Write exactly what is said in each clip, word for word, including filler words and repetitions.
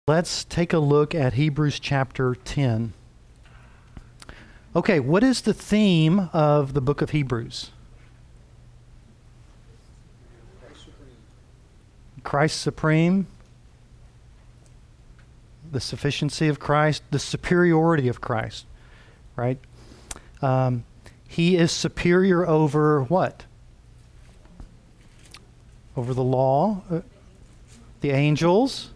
Let's take a look at Hebrews chapter ten. Okay, what is the theme of the book of Hebrews? Christ supreme, the sufficiency of Christ, the superiority of Christ, right? Um, he is superior over what? Over the law, uh, the angels,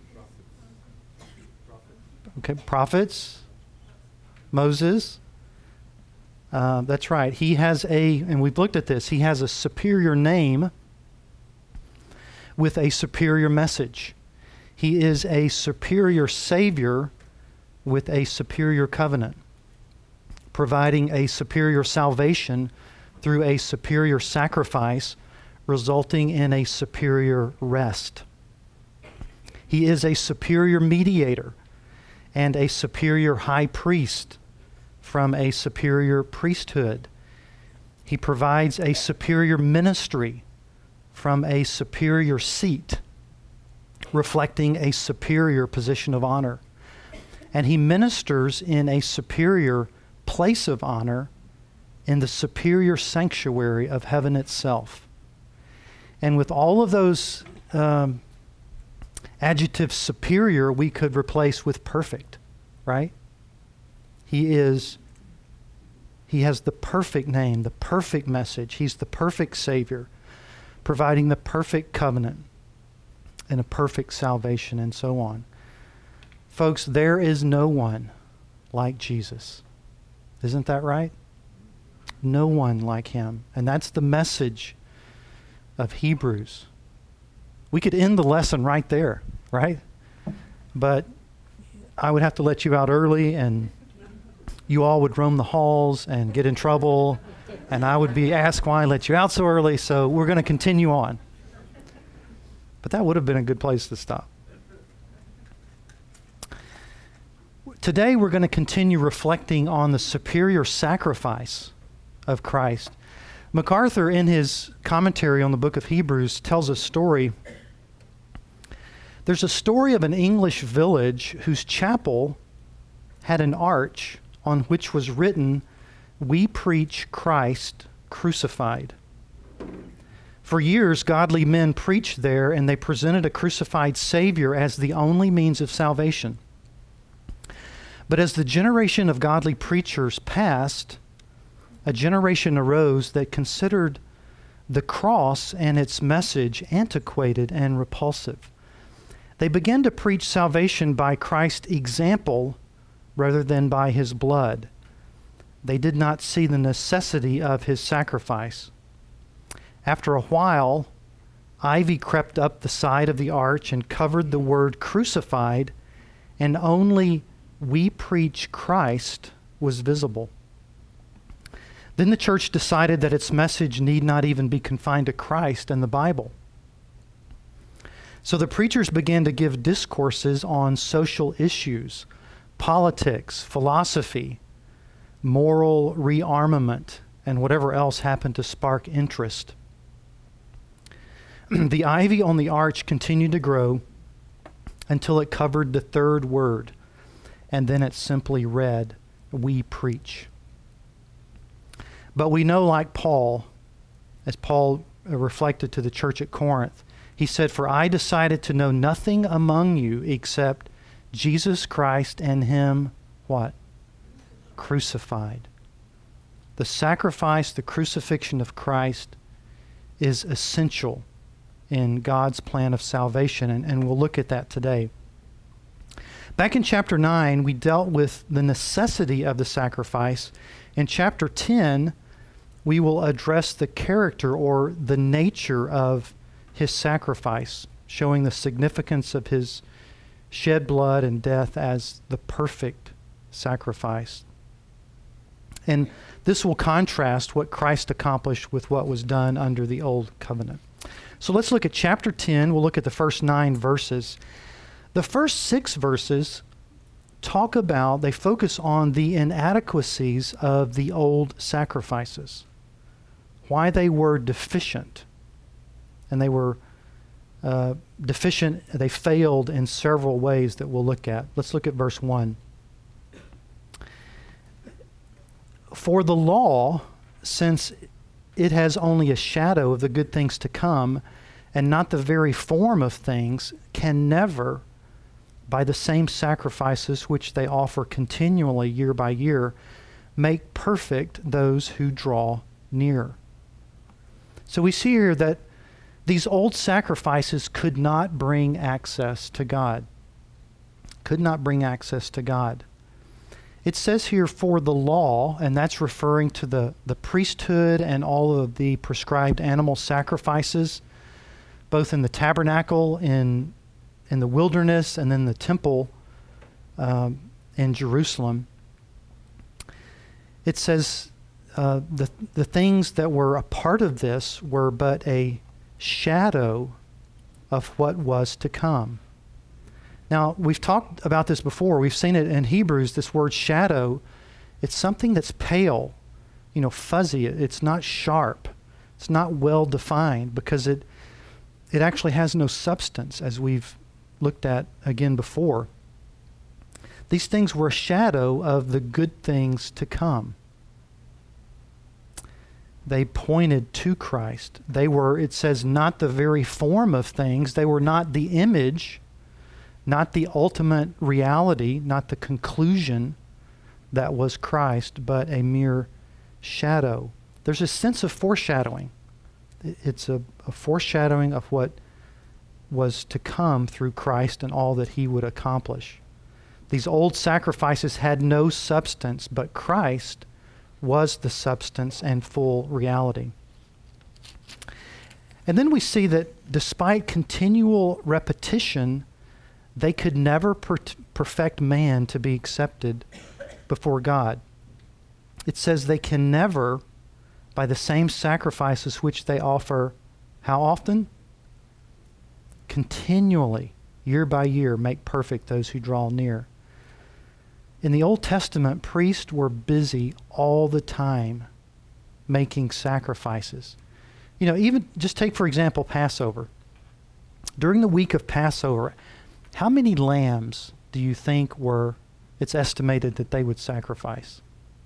okay, prophets, Moses. Uh, that's right. He has a, and we've looked at this, he has a superior name with a superior message. He is a superior Savior with a superior covenant, providing a superior salvation through a superior sacrifice, resulting in a superior rest. He is a superior mediator and a superior high priest from a superior priesthood. He provides a superior ministry from a superior seat, reflecting a superior position of honor. And he ministers in a superior place of honor in the superior sanctuary of heaven itself. And with all of those um, adjectives superior, we could replace with perfect, right? He is, he has the perfect name, the perfect message. He's the perfect Savior, providing the perfect covenant and a perfect salvation and so on. Folks, there is no one like Jesus. Isn't that right? No one like him. And that's the message of Hebrews. We could end the lesson right there, right? But I would have to let you out early, and you all would roam the halls and get in trouble, and I would be asked why I let you out so early, so we're going to continue on. But that would have been a good place to stop. Today we're going to continue reflecting on the superior sacrifice of Christ. MacArthur, in his commentary on the book of Hebrews, tells a story. There's a story of an English village whose chapel had an arch on which was written, "We preach Christ crucified." For years, godly men preached there, and they presented a crucified Savior as the only means of salvation. But as the generation of godly preachers passed, a generation arose that considered the cross and its message antiquated and repulsive. They began to preach salvation by Christ's example rather than by his blood. They did not see the necessity of his sacrifice. After a while, ivy crept up the side of the arch and covered the word crucified, and only "We preach Christ" was visible. Then the church decided that its message need not even be confined to Christ and the Bible. So the preachers began to give discourses on social issues, politics, philosophy, moral rearmament, and whatever else happened to spark interest. The ivy on the arch continued to grow until it covered the third word, and then it simply read, "We preach." But we know, like Paul, as Paul reflected to the church at Corinth, he said, "For I decided to know nothing among you except Jesus Christ and him," what? Crucified. The sacrifice, the crucifixion of Christ is essential in God's plan of salvation, and, and we'll look at that today. Back in chapter nine, we dealt with the necessity of the sacrifice. In chapter ten, we will address the character or the nature of his sacrifice, showing the significance of his shed blood and death as the perfect sacrifice. And this will contrast what Christ accomplished with what was done under the old covenant. So let's look at chapter ten. We'll look at the first nine verses. The first six verses talk about, they focus on the inadequacies of the old sacrifices, why they were deficient, and they were uh, deficient. They failed in several ways that we'll look at. Let's look at verse one. For the law, since it has only a shadow of the good things to come, and not the very form of things, can never, by the same sacrifices which they offer continually year by year, make perfect those who draw near. So we see here that these old sacrifices could not bring access to God. Could not bring access to God. It says here for the law, and that's referring to the, the priesthood and all of the prescribed animal sacrifices, both in the tabernacle, in, in the wilderness, and then the temple um, in Jerusalem. It says uh, the, the things that were a part of this were but a shadow of what was to come. Now, we've talked about this before. We've seen it in Hebrews, this word shadow. It's something that's pale, you know, fuzzy. It's not sharp. It's not well defined because it it actually has no substance, as we've looked at again before. These things were a shadow of the good things to come. They pointed to Christ. They were, it says, not the very form of things. They were not the image, not the ultimate reality, not the conclusion that was Christ, but a mere shadow. There's a sense of foreshadowing. It's a, a foreshadowing of what was to come through Christ and all that he would accomplish. These old sacrifices had no substance, but Christ was the substance and full reality. And then we see that despite continual repetition, they could never per- perfect man to be accepted before God. It says they can never, by the same sacrifices which they offer, how often? Continually, year by year, make perfect those who draw near. In the Old Testament, priests were busy all the time making sacrifices. You know, even just take, for example, Passover. During the week of Passover, how many lambs do you think were, it's estimated that they would sacrifice?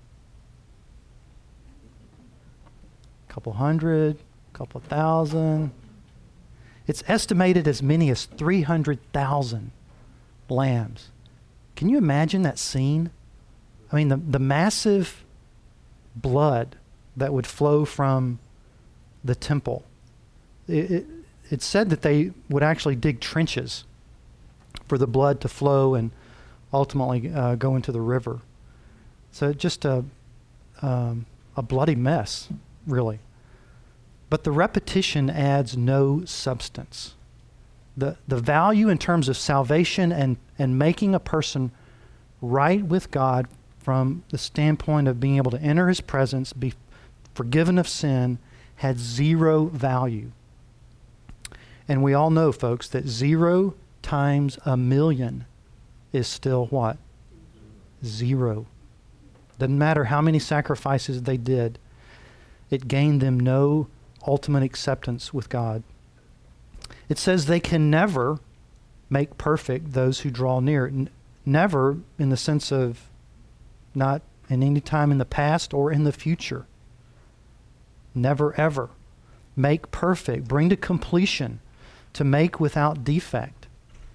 A couple hundred, a couple thousand. It's estimated as many as three hundred thousand lambs. Can you imagine that scene? I mean, the, the massive blood that would flow from the temple. It, it, it said that they would actually dig trenches for the blood to flow and ultimately uh, go into the river. So just a, um, a bloody mess, really. But the repetition adds no substance. The the value in terms of salvation and, and making a person right with God from the standpoint of being able to enter his presence, be forgiven of sin, had zero value. And we all know, folks, that zero times a million is still what? Zero. Doesn't matter how many sacrifices they did. It gained them no ultimate acceptance with God. It says they can never make perfect those who draw near. N- never in the sense of not in any time in the past or in the future. Never ever. Make perfect, bring to completion, to make without defect.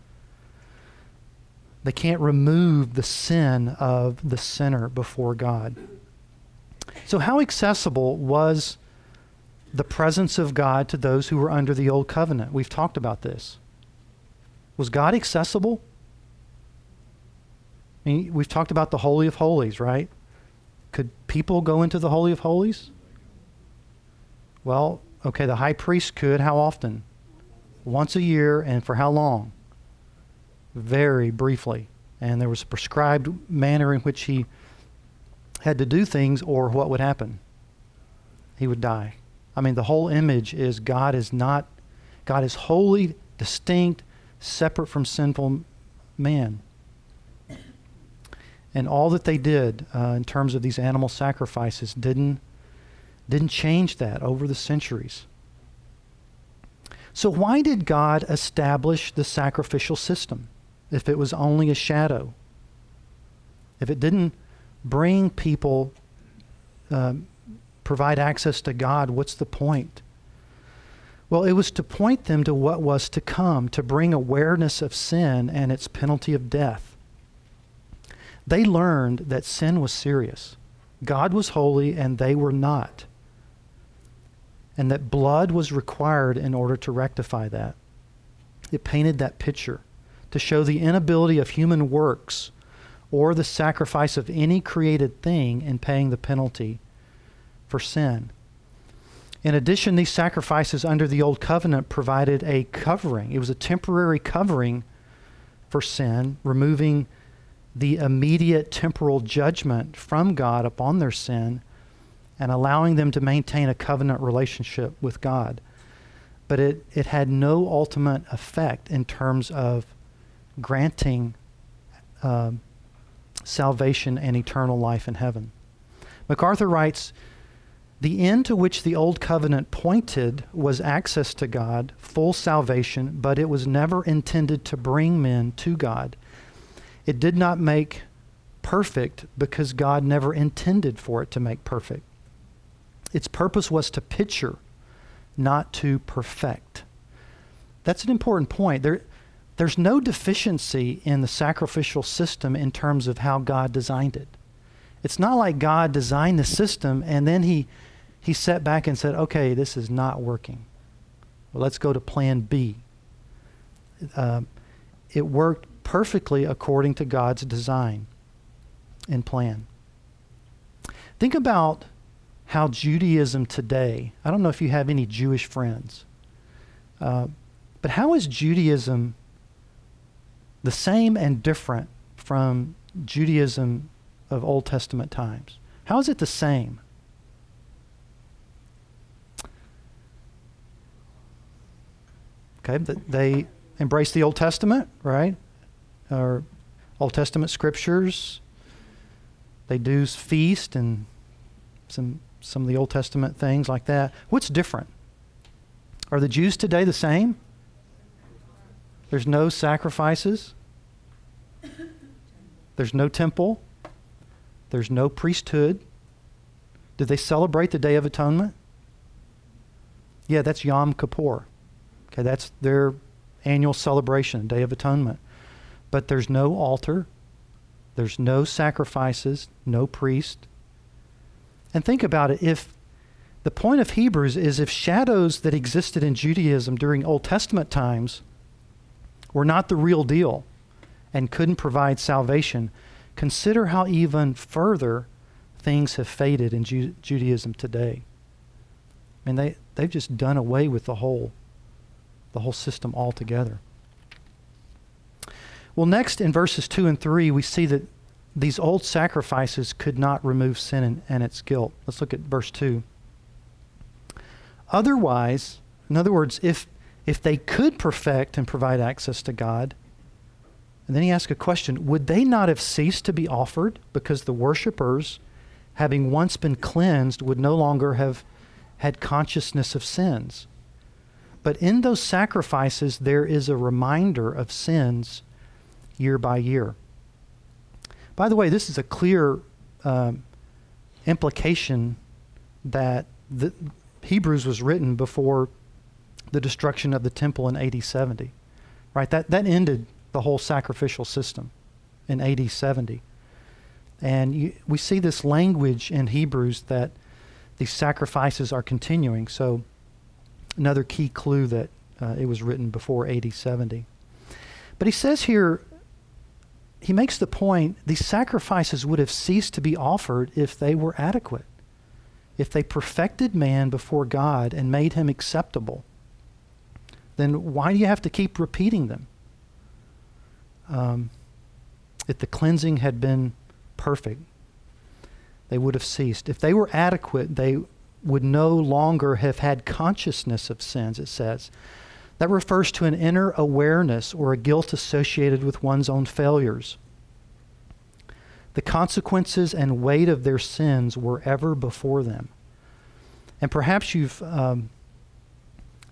They can't remove the sin of the sinner before God. So how accessible was the presence of God to those who were under the old covenant? We've talked about this. Was God accessible? I mean, we've talked about the Holy of Holies, right? Could people go into the Holy of Holies? Well, okay, the high priest could. How often? Once a year, and for how long? Very briefly. And there was a prescribed manner in which he had to do things, or what would happen? He would die. I mean, the whole image is God is not, God is holy, distinct, separate from sinful man. And all that they did uh, in terms of these animal sacrifices didn't, didn't change that over the centuries. So why did God establish the sacrificial system if it was only a shadow? If it didn't bring people, um, provide access to God, what's the point? Well, it was to point them to what was to come, to bring awareness of sin and its penalty of death. They learned that sin was serious. God was holy and they were not. And that blood was required in order to rectify that. It painted that picture to show the inability of human works or the sacrifice of any created thing in paying the penalty for sin. In addition, these sacrifices under the Old Covenant provided a covering. It was a temporary covering for sin, removing the immediate temporal judgment from God upon their sin and allowing them to maintain a covenant relationship with God. But it, it had no ultimate effect in terms of granting uh, salvation and eternal life in heaven. MacArthur writes, "The end to which the Old Covenant pointed was access to God, full salvation, but it was never intended to bring men to God. It did not make perfect because God never intended for it to make perfect. Its purpose was to picture, not to perfect." That's an important point. There, there's no deficiency in the sacrificial system in terms of how God designed it. It's not like God designed the system and then he He sat back and said, okay, this is not working. Well, let's go to plan B. Uh, it worked perfectly according to God's design and plan. Think about how Judaism today, I don't know if you have any Jewish friends, uh, but how is Judaism the same and different from Judaism of Old Testament times? How is it the same? Okay, they embrace the Old Testament, right? Or Old Testament scriptures. They do feast and some some of the Old Testament things like that. What's different? Are the Jews today the same? There's no sacrifices. There's no temple. There's no priesthood. Do they celebrate the Day of Atonement? Yeah, that's Yom Kippur. Okay, that's their annual celebration, Day of Atonement. But there's no altar. There's no sacrifices, no priest. And think about it. If the point of Hebrews is if shadows that existed in Judaism during Old Testament times were not the real deal and couldn't provide salvation, consider how even further things have faded in Ju- Judaism today. I mean, they, they've just done away with the whole, the whole system altogether. Well, next in verses two and three, we see that these old sacrifices could not remove sin and, and its guilt. Let's look at verse two. Otherwise, in other words, if if they could perfect and provide access to God, and then he asks a question, would they not have ceased to be offered because the worshipers, having once been cleansed, would no longer have had consciousness of sins? But in those sacrifices, there is a reminder of sins year by year. By the way, this is a clear um, implication that the Hebrews was written before the destruction of the temple in A D seventy. Right? That that ended the whole sacrificial system in A D seventy. And you, we see this language in Hebrews that these sacrifices are continuing. So another key clue that uh, it was written before A D seventy. But he says here, he makes the point, these sacrifices would have ceased to be offered if they were adequate. If they perfected man before God and made him acceptable, then why do you have to keep repeating them? Um, if the cleansing had been perfect, they would have ceased. If they were adequate, they would no longer have had consciousness of sins, it says. That refers to an inner awareness or a guilt associated with one's own failures. The consequences and weight of their sins were ever before them. And perhaps you've um,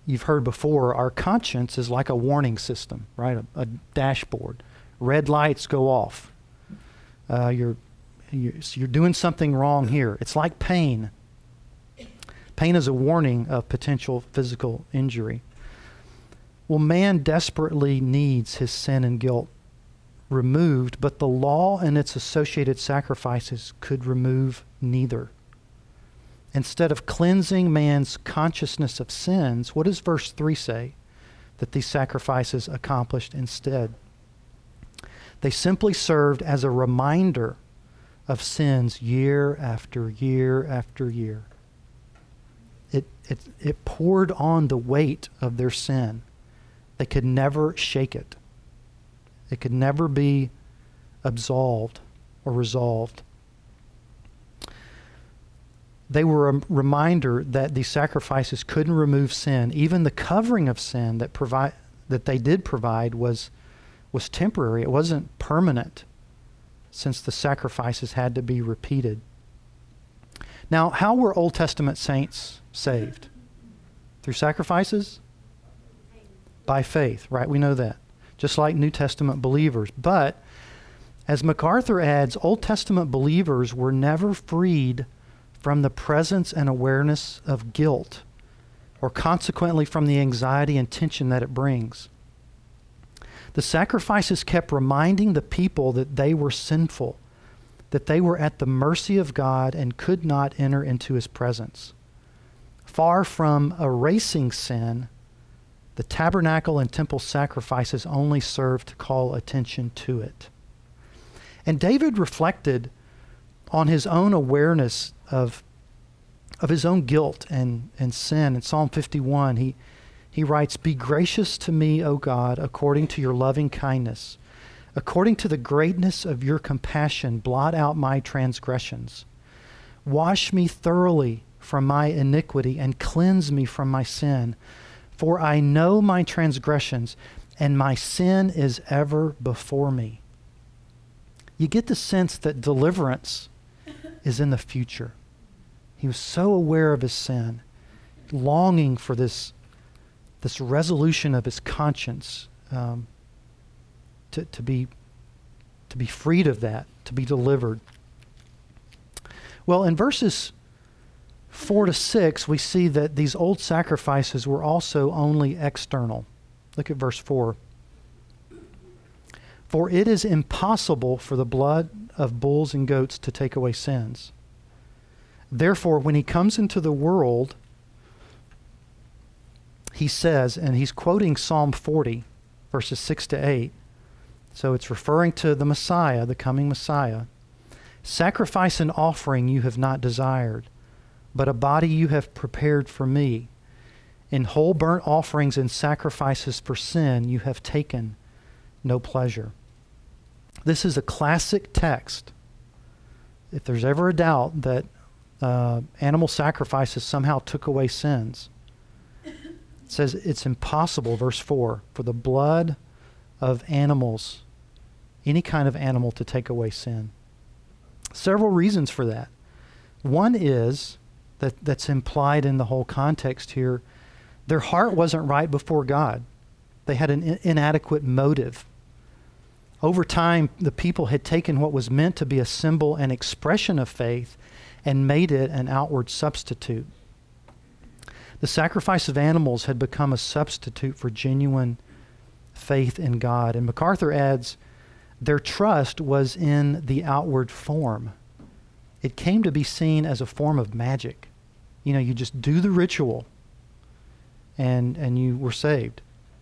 you've heard before, our conscience is like a warning system, right? A, a dashboard. Red lights go off. Uh, you're, you're, you're doing something wrong here. It's like pain. Pain is a warning of potential physical injury. Well, man desperately needs his sin and guilt removed, but the law and its associated sacrifices could remove neither. Instead of cleansing man's consciousness of sins, what does verse three say that these sacrifices accomplished instead? They simply served as a reminder of sins year after year after year. It, it, it poured on the weight of their sin. They could never shake it. It could never be absolved or resolved. They were a reminder that these sacrifices couldn't remove sin. Even the covering of sin that provide that they did provide was was temporary. It wasn't permanent, since the sacrifices had to be repeated. Now, how were Old Testament saints saved? Through sacrifices? By faith, right? We know that. Just like New Testament believers. But, as MacArthur adds, Old Testament believers were never freed from the presence and awareness of guilt, or consequently from the anxiety and tension that it brings. The sacrifices kept reminding the people that they were sinful, that they were at the mercy of God and could not enter into his presence. Far from erasing sin, the tabernacle and temple sacrifices only served to call attention to it. And David reflected on his own awareness of, of his own guilt and, and sin. In Psalm fifty-one, he, he writes, "Be gracious to me, O God, according to your loving kindness. According to the greatness of your compassion, blot out my transgressions. Wash me thoroughly from my iniquity and cleanse me from my sin. For I know my transgressions, and my sin is ever before me." You get the sense that deliverance is in the future. He was so aware of his sin, longing for this, this resolution of his conscience, um, to, to be, to be freed of that, to be delivered. Well, in verses four to six, we see that these old sacrifices were also only external. Look at verse four. "For it is impossible for the blood of bulls and goats to take away sins. Therefore, when he comes into the world," he says, and he's quoting Psalm forty, verses six to eight. So it's referring to the Messiah, the coming Messiah. "Sacrifice and offering you have not desired, but a body you have prepared for me. In whole burnt offerings and sacrifices for sin you have taken no pleasure." This is a classic text. If there's ever a doubt that uh, animal sacrifices somehow took away sins, it says it's impossible, verse four, for the blood of animals, any kind of animal, to take away sin. Several reasons for that. One is that that's implied in the whole context here. Their heart wasn't right before God. They had an in- inadequate motive. Over time, the people had taken what was meant to be a symbol and expression of faith and made it an outward substitute. The sacrifice of animals had become a substitute for genuine faith in God. And MacArthur adds, their trust was in the outward form. It came to be seen as a form of magic. You know, you just do the ritual and and you were saved.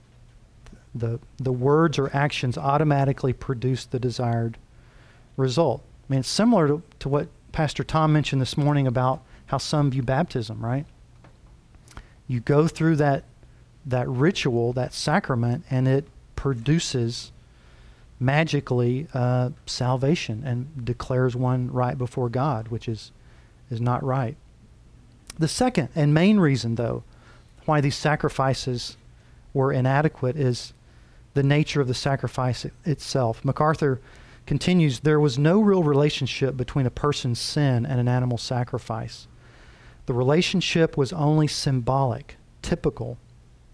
The the words or actions automatically produce the desired result. I mean, it's similar to, to what Pastor Tom mentioned this morning about how some view baptism, right? You go through that that ritual, that sacrament, and it produces magically uh, salvation and declares one right before God, which is is not right. The second and main reason, though, why these sacrifices were inadequate is the nature of the sacrifice itself. MacArthur continues, there was no real relationship between a person's sin and an animal sacrifice. The relationship was only symbolic, typical,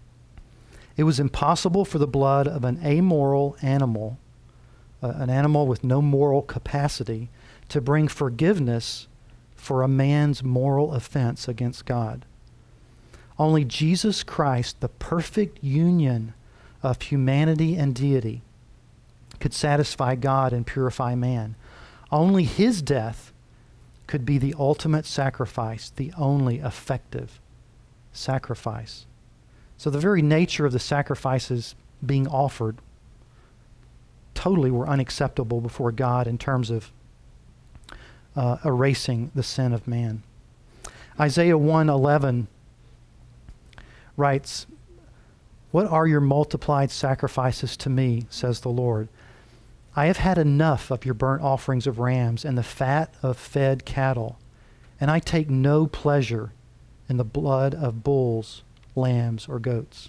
It was impossible for the blood of an amoral animal, uh, an animal with no moral capacity, to bring forgiveness for a man's moral offense against God. Only Jesus Christ, the perfect union of humanity and deity, could satisfy God and purify man. Only his death could be the ultimate sacrifice, the only effective sacrifice. So the very nature of the sacrifices being offered totally were unacceptable before God in terms of uh, erasing the sin of man. Isaiah one eleven writes, "What are your multiplied sacrifices to me, says the Lord? I have had enough of your burnt offerings of rams and the fat of fed cattle, and I take no pleasure in the blood of bulls, lambs, or goats."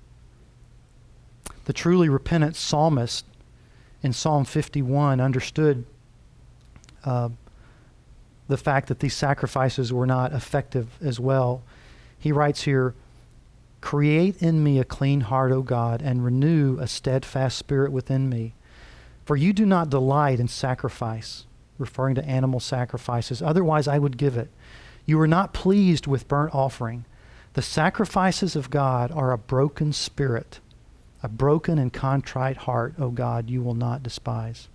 The truly repentant psalmist in Psalm fifty-one understood uh, the fact that these sacrifices were not effective as well. He writes here, "Create in me a clean heart, O God, and renew a steadfast spirit within me. For you do not delight in sacrifice," referring to animal sacrifices, "otherwise I would give it. You are not pleased with burnt offering. The sacrifices of God are a broken spirit. A broken and contrite heart, O God, you will not despise."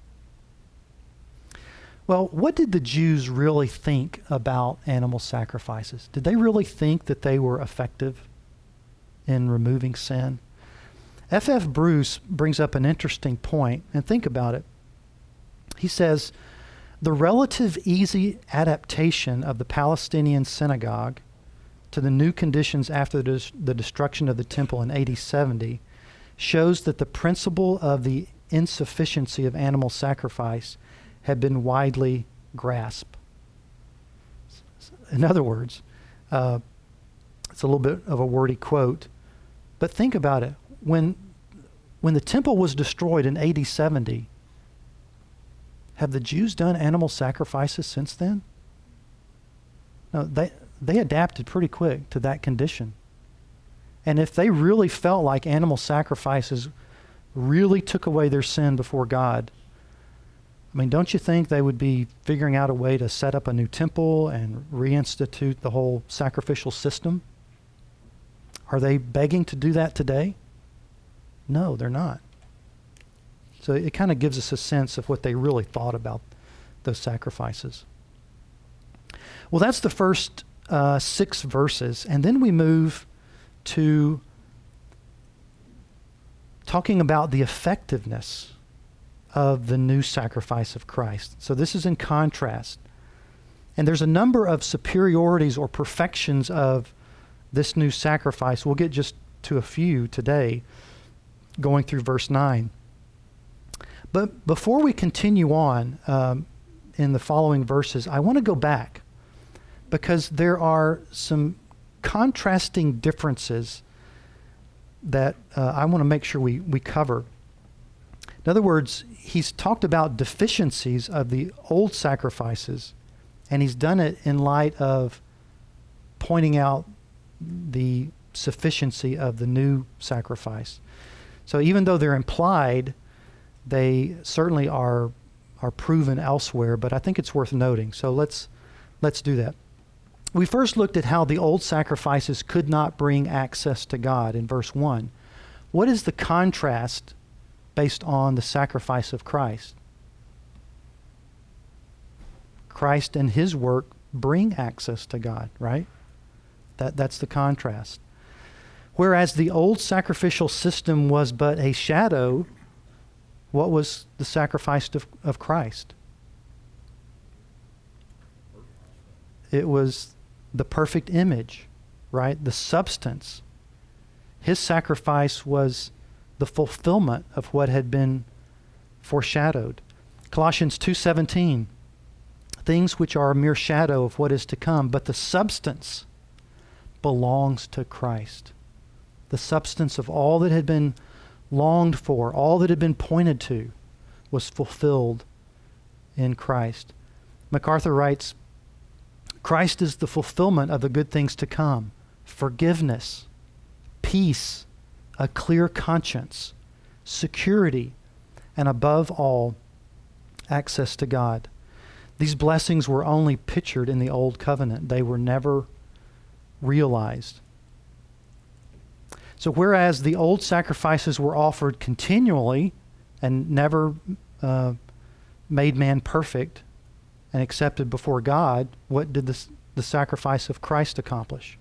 Well, what did the Jews really think about animal sacrifices? Did they really think that they were effective in removing sin? F F Bruce brings up an interesting point, and think about it. He says, the relative easy adaptation of the Palestinian synagogue to the new conditions after the, the destruction of the temple in A D seventy shows that the principle of the insufficiency of animal sacrifice had been widely grasped. In other words, uh, it's a little bit of a wordy quote, but think about it. When, when the temple was destroyed in A D seventy, have the Jews done animal sacrifices since then? No, they, they adapted pretty quick to that condition. And if they really felt like animal sacrifices really took away their sin before God, I mean, don't you think they would be figuring out a way to set up a new temple and reinstitute the whole sacrificial system? Are they begging to do that today? No, they're not. So it kind of gives us a sense of what they really thought about those sacrifices. Well, that's the first uh, six verses. And then we move to talking about the effectiveness of the new sacrifice of Christ. So this is in contrast. And there's a number of superiorities or perfections of this new sacrifice. We'll get just to a few today, going through verse nine. But before we continue on um, in the following verses, I want to go back because there are some contrasting differences that uh, I want to make sure we, we cover. In other words, he's talked about deficiencies of the old sacrifices, and he's done it in light of pointing out the sufficiency of the new sacrifice. So even though they're implied, they certainly are are proven elsewhere, but I think it's worth noting. So let's let's do that. We first looked at how the old sacrifices could not bring access to God in verse one. What is the contrast based on the sacrifice of Christ? Christ and his work bring access to God, right? That that's the contrast. Whereas the old sacrificial system was but a shadow, what was the sacrifice of, of Christ? It was the perfect image, right? The substance. His sacrifice was the fulfillment of what had been foreshadowed. Colossians two seventeen, things which are a mere shadow of what is to come, but the substance belongs to Christ. The substance of all that had been longed for, all that had been pointed to, was fulfilled in Christ. MacArthur writes, Christ is the fulfillment of the good things to come, forgiveness, peace, a clear conscience, security, and above all, access to God. These blessings were only pictured in the Old Covenant. They were never realized. So whereas the old sacrifices were offered continually and never uh, made man perfect and accepted before God, what did the, the sacrifice of Christ accomplish?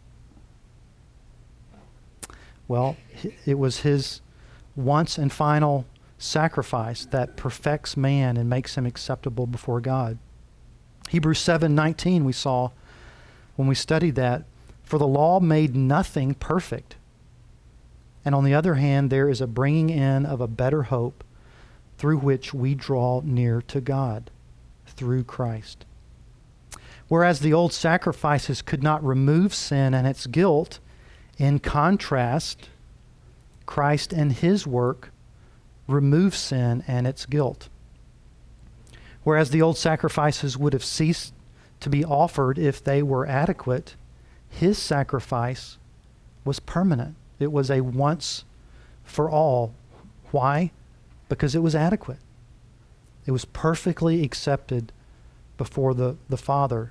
Well, it was his once and final sacrifice that perfects man and makes him acceptable before God. Hebrews seven nineteen we saw when we studied that, for the law made nothing perfect. And on the other hand, there is a bringing in of a better hope through which we draw near to God, through Christ. Whereas the old sacrifices could not remove sin and its guilt, in contrast, Christ and his work remove sin and its guilt. Whereas the old sacrifices would have ceased to be offered if they were adequate, his sacrifice was permanent. It was a once for all. Why? Because it was adequate. It was perfectly accepted before the, the Father.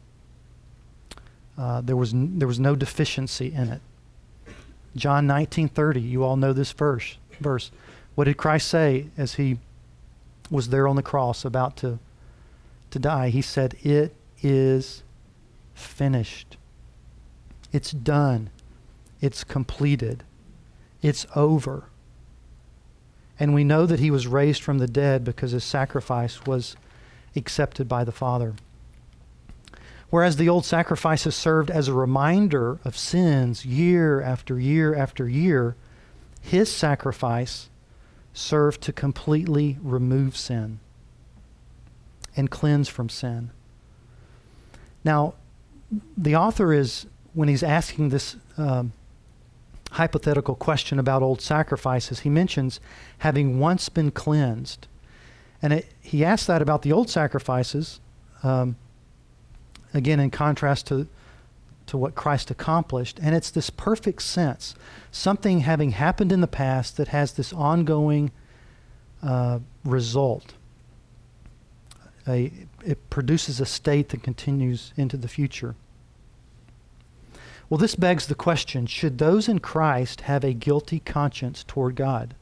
Uh, there was n- there was no deficiency in it. John nineteen thirty, you all know this verse. Verse. What did Christ say as he was there on the cross about to, to die? He said, "It is finished. It's done. It's completed. It's over." And we know that he was raised from the dead because his sacrifice was accepted by the Father. Whereas the old sacrifices served as a reminder of sins year after year after year, his sacrifice served to completely remove sin and cleanse from sin. Now, the author is, when he's asking this um, hypothetical question about old sacrifices, he mentions having once been cleansed. And it, he asks that about the old sacrifices, um, again, in contrast to, to what Christ accomplished. And it's this perfect sense, something having happened in the past that has this ongoing uh, result. A, it produces a state that continues into the future. Well, this begs the question, should those in Christ have a guilty conscience toward God?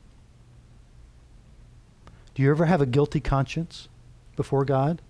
Do you ever have a guilty conscience before God?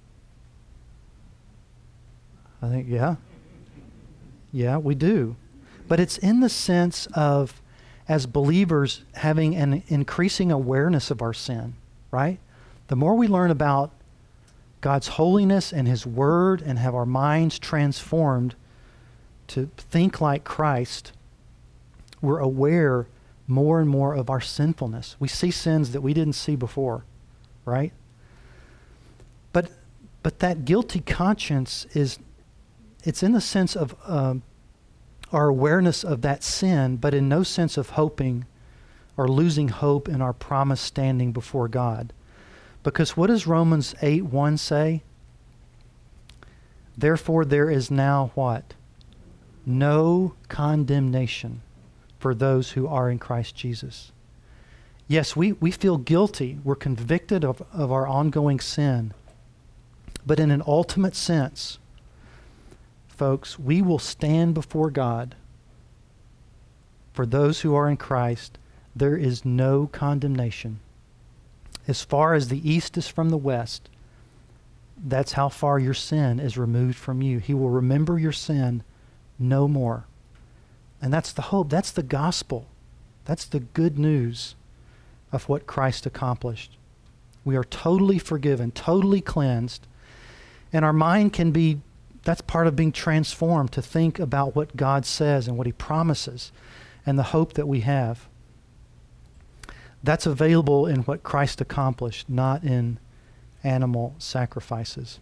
I think, yeah. Yeah, we do. But it's in the sense of, as believers, having an increasing awareness of our sin, right? The more we learn about God's holiness and his word and have our minds transformed to think like Christ, we're aware more and more of our sinfulness. We see sins that we didn't see before, right? But but that guilty conscience is, it's in the sense of um, our awareness of that sin, but in no sense of hoping or losing hope in our promise standing before God. Because what does Romans eight one say? Therefore there is now what? No condemnation for those who are in Christ Jesus. Yes, we, we feel guilty. We're convicted of, of our ongoing sin. But in an ultimate sense, folks, we will stand before God. For those who are in Christ, there is no condemnation. As far as the east is from the west, that's how far your sin is removed from you. He will remember your sin no more. And that's the hope. That's the gospel. That's the good news of what Christ accomplished. We are totally forgiven, totally cleansed. And our mind can be, that's part of being transformed, to think about what God says and what he promises and the hope that we have. That's available in what Christ accomplished, not in animal sacrifices.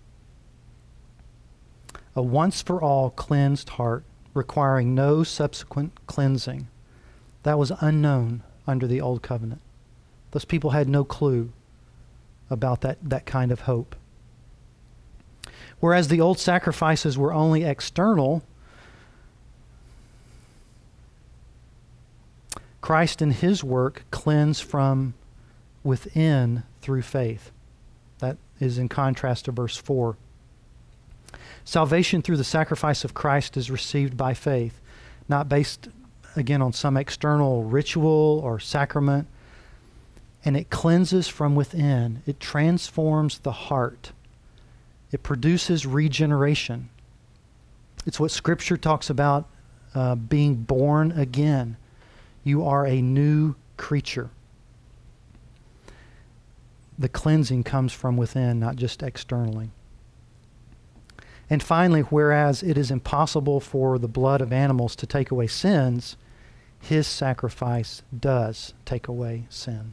A once-for-all cleansed heart requiring no subsequent cleansing. That was unknown under the Old Covenant. Those people had no clue about that, that kind of hope. Whereas the old sacrifices were only external, Christ and his work cleanse from within through faith. That is in contrast to verse four. Salvation through the sacrifice of Christ is received by faith, not based, again, on some external ritual or sacrament. And it cleanses from within. It transforms the heart. It produces regeneration. It's what Scripture talks about uh, being born again. You are a new creature. The cleansing comes from within, not just externally. And finally, whereas it is impossible for the blood of animals to take away sins, his sacrifice does take away sin.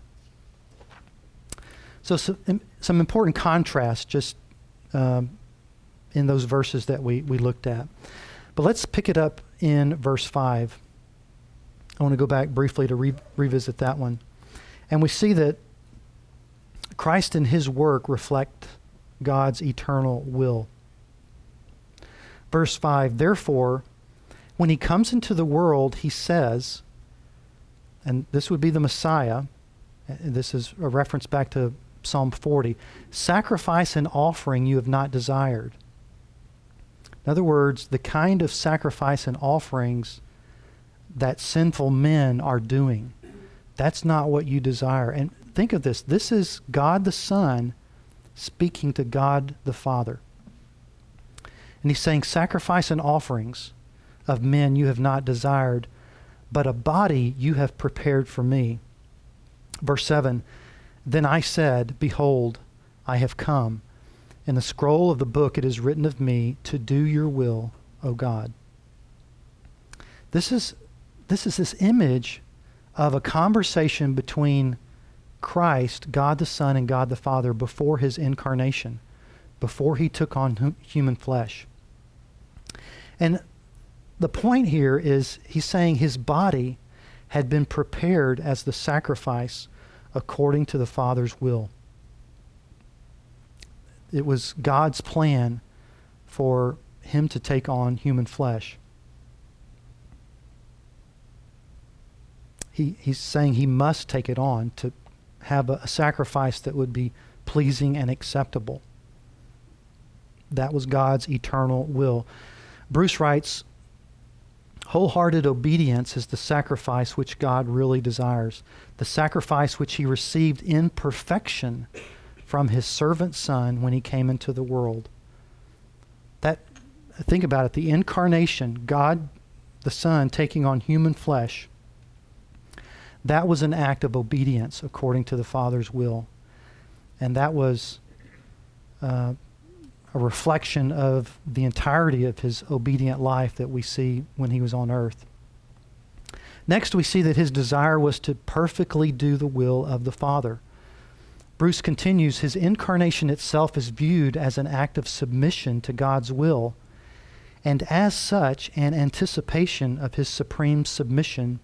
So some, some important contrast just um, in those verses that we, we looked at. But let's pick it up in verse five. I want to go back briefly to re- revisit that one. And we see that Christ and his work reflect God's eternal will. Verse five, therefore, when he comes into the world, he says, and this would be the Messiah, and this is a reference back to Psalm forty, sacrifice and offering you have not desired. In other words, the kind of sacrifice and offerings that sinful men are doing, that's not what you desire. And think of this, this is God the Son speaking to God the Father. And he's saying, sacrifice and offerings of men you have not desired, but a body you have prepared for me. Verse seven, then I said, behold, I have come. In the scroll of the book it is written of me to do your will, O God. This is, this is this image of a conversation between Christ, God the Son, and God the Father before his incarnation, before he took on hum- human flesh. And the point here is he's saying his body had been prepared as the sacrifice according to the Father's will. It was God's plan for him to take on human flesh. He, he's saying he must take it on to have a, a sacrifice that would be pleasing and acceptable. That was God's eternal will. Bruce writes, wholehearted obedience is the sacrifice which God really desires, the sacrifice which he received in perfection from his servant Son when he came into the world. That, think about it, the incarnation, God the Son taking on human flesh, that was an act of obedience according to the Father's will. And that was uh, a reflection of the entirety of his obedient life that we see when he was on earth. Next, we see that his desire was to perfectly do the will of the Father. Bruce continues, his incarnation itself is viewed as an act of submission to God's will, and as such, an anticipation of his supreme submission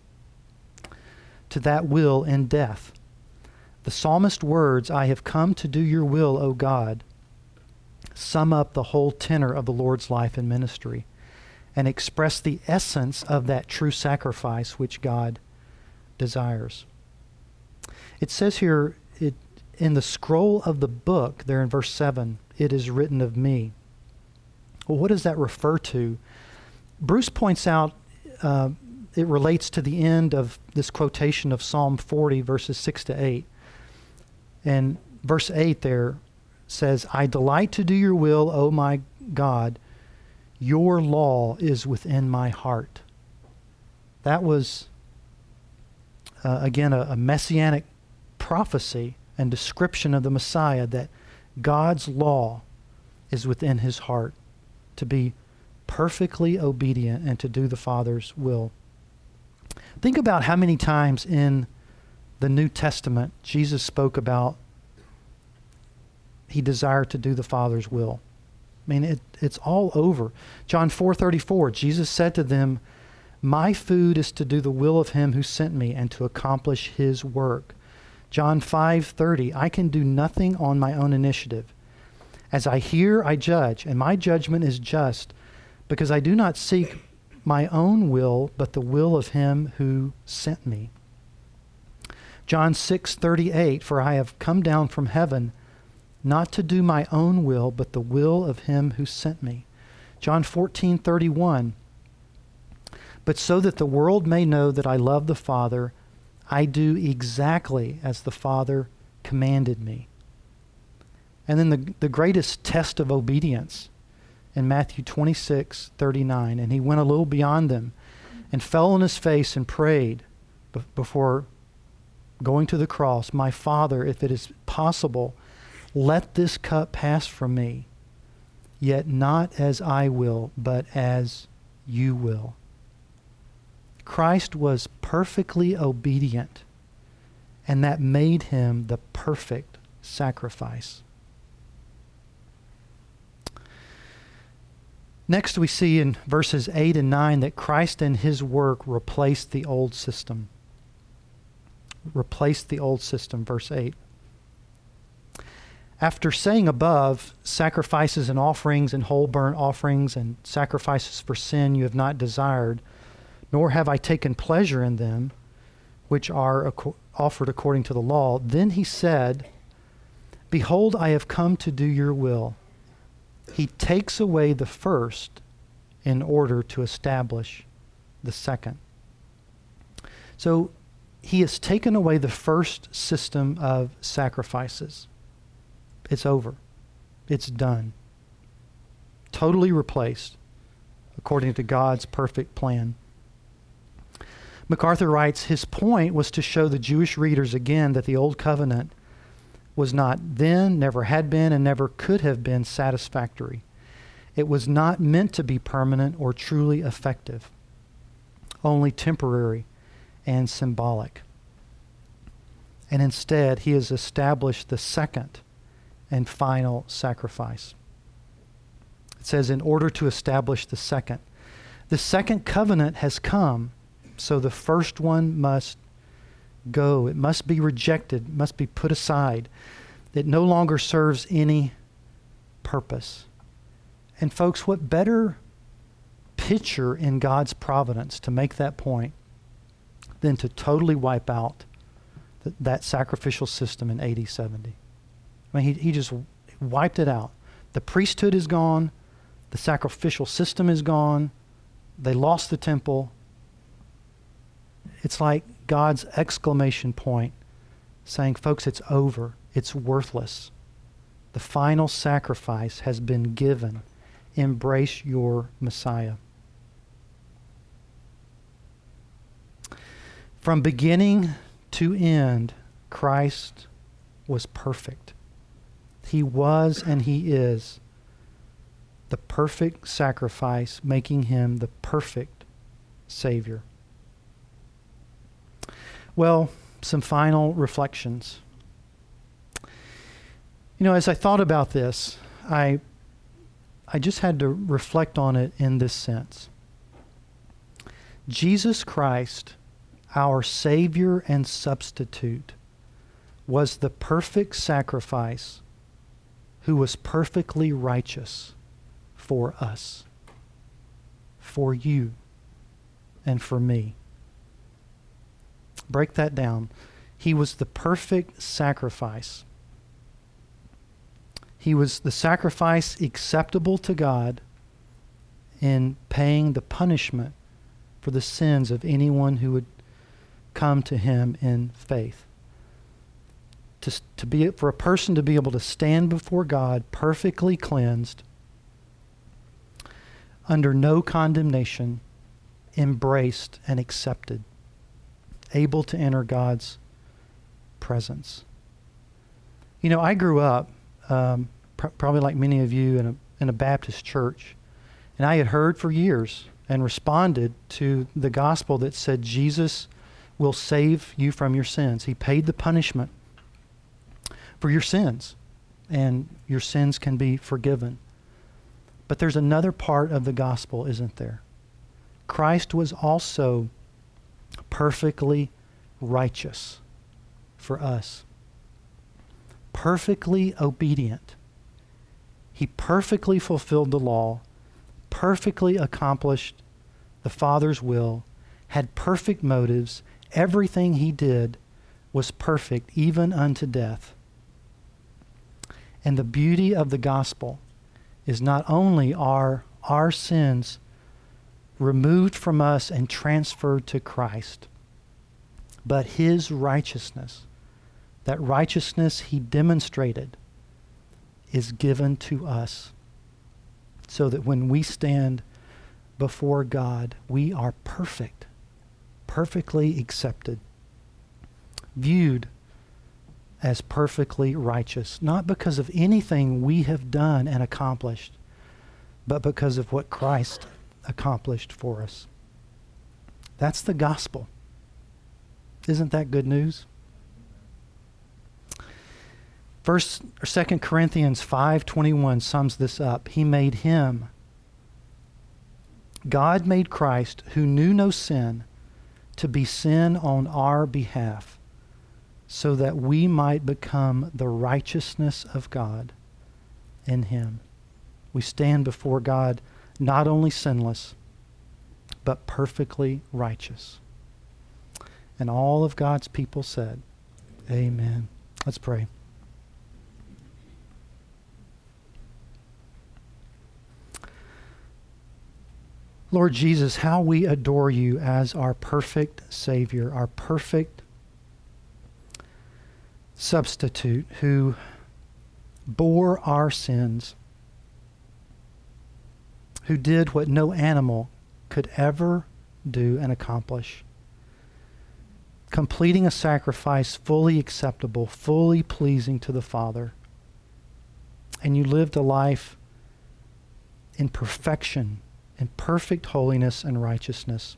to that will in death. The psalmist's words, I have come to do your will, O God, sum up the whole tenor of the Lord's life and ministry and express the essence of that true sacrifice which God desires. It says here, it, in the scroll of the book, there in verse seven, it is written of me. Well, what does that refer to? Bruce points out uh, it relates to the end of this quotation of Psalm forty, verses six to eight. And verse eight there says, I delight to do your will, O my God. Your law is within my heart. That was, uh, again, a, a messianic prophecy and description of the Messiah, that God's law is within his heart, to be perfectly obedient and to do the Father's will. Think about how many times in the New Testament Jesus spoke about he desired to do the Father's will. I mean, it, it's all over. John four thirty-four, Jesus said to them, my food is to do the will of him who sent me and to accomplish his work. John five thirty, I can do nothing on my own initiative. As I hear, I judge, and my judgment is just, because I do not seek my own will, but the will of him who sent me. John six thirty-eight, for I have come down from heaven not to do my own will, but the will of him who sent me. John fourteen thirty-one, but so that the world may know that I love the Father, I do exactly as the Father commanded me. And then the, the greatest test of obedience in Matthew twenty-six thirty-nine, and he went a little beyond them and fell on his face and prayed b- before going to the cross, my Father, if it is possible, let this cup pass from me, yet not as I will, but as you will. Christ was perfectly obedient, and that made him the perfect sacrifice. Next, we see in verses eight and nine that Christ and his work replaced the old system. Replaced the old system, verse eight. After saying above, sacrifices and offerings and whole burnt offerings and sacrifices for sin you have not desired, nor have I taken pleasure in them, which are ac- offered according to the law, then he said, behold, I have come to do your will. He takes away the first in order to establish the second. So he has taken away the first system of sacrifices. It's over. It's done. Totally replaced according to God's perfect plan. MacArthur writes, his point was to show the Jewish readers again that the Old Covenant was not then, never had been, and never could have been satisfactory. It was not meant to be permanent or truly effective, only temporary and symbolic. And instead, he has established the second and final sacrifice. It says, in order to establish the second. The second covenant has come, so the first one must go. It must be rejected, must be put aside. It no longer serves any purpose. And folks, what better picture in God's providence to make that point than to totally wipe out th- that sacrificial system in A D seventy? I mean, he, he just wiped it out. The priesthood is gone. The sacrificial system is gone. They lost the temple. It's like God's exclamation point saying, folks, it's over. It's worthless. The final sacrifice has been given. Embrace your Messiah. From beginning to end, Christ was perfect. He was and he is the perfect sacrifice, making him the perfect Savior. Well, some final reflections. You know, as I thought about this, I I just had to reflect on it in this sense. Jesus Christ, our Savior and substitute, was the perfect sacrifice who was perfectly righteous for us, for you, and for me. Break that down. He was the perfect sacrifice. He was the sacrifice acceptable to God in paying the punishment for the sins of anyone who would come to him in faith. To, to be, for a person to be able to stand before God perfectly cleansed, under no condemnation, embraced and accepted, able to enter God's presence. You know, I grew up, um, pr- probably like many of you, in a, in a Baptist church, and I had heard for years and responded to the gospel that said Jesus will save you from your sins. He paid the punishment for your sins, and your sins can be forgiven. But there's another part of the gospel, isn't there? Christ was also perfectly righteous for us. Perfectly obedient. He perfectly fulfilled the law, perfectly accomplished the Father's will, had perfect motives. Everything he did was perfect even unto death. And the beauty of the gospel is not only are our sins removed from us and transferred to Christ, but his righteousness, that righteousness he demonstrated, is given to us, so that when we stand before God, we are perfect, perfectly accepted, viewed as perfectly righteous, not because of anything we have done and accomplished, but because of what Christ accomplished for us. That's the gospel. Isn't that good news? First or Second Corinthians five twenty-one sums this up. He made him, God made Christ, who knew no sin, to be sin on our behalf, so that we might become the righteousness of God in him. We stand before God not only sinless, but perfectly righteous. And all of God's people said, amen. Let's pray. Lord Jesus, how we adore you as our perfect Savior, our perfect substitute who bore our sins, who did what no animal could ever do and accomplish, completing a sacrifice fully acceptable, fully pleasing to the Father. And you lived a life in perfection, in perfect holiness and righteousness.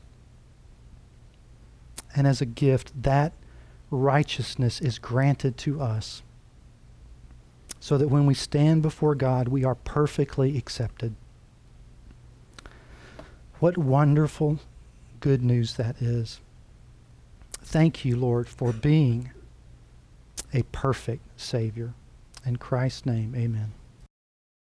And as a gift, that righteousness is granted to us, so that when we stand before God, we are perfectly accepted. What wonderful good news that is. Thank you, Lord, for being a perfect Savior. In Christ's name, amen.